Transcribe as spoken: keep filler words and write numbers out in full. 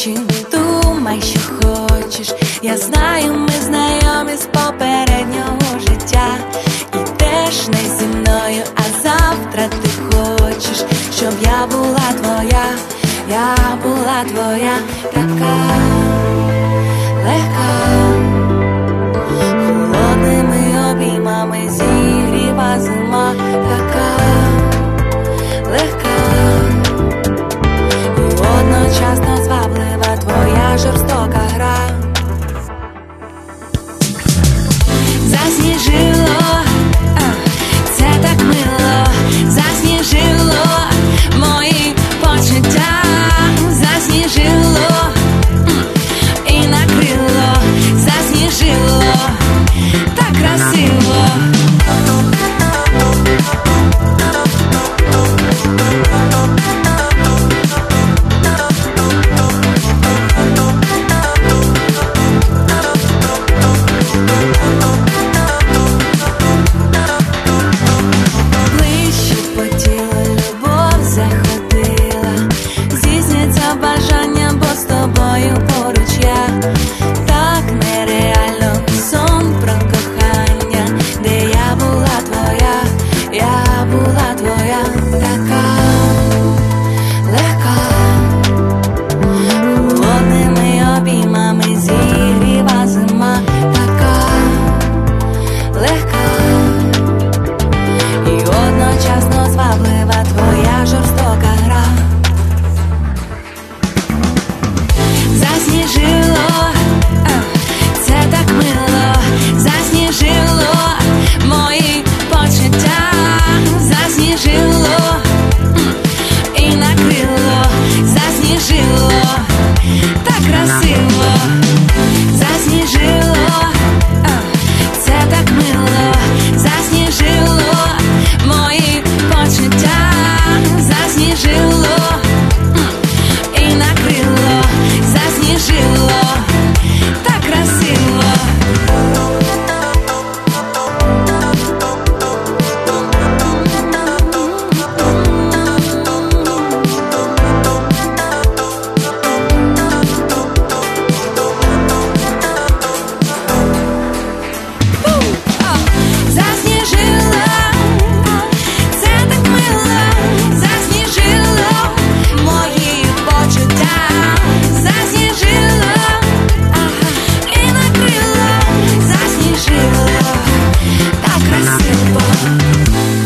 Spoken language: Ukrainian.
очі, думай, що хочеш. Я знаю, ми знайомі з попереднього життя. Ідеш не зі мною, а завтра ти хочеш, щоб я була твоя, я була твоя, така легка. Холодними обіймами зігріва зима, така легка. І одночасно зваблива твоя жорстока гра. Засніжило, це так мило, засніжило мої почуття, засніжило і накрило, засніжило так красиво. Засніжило, так красиво.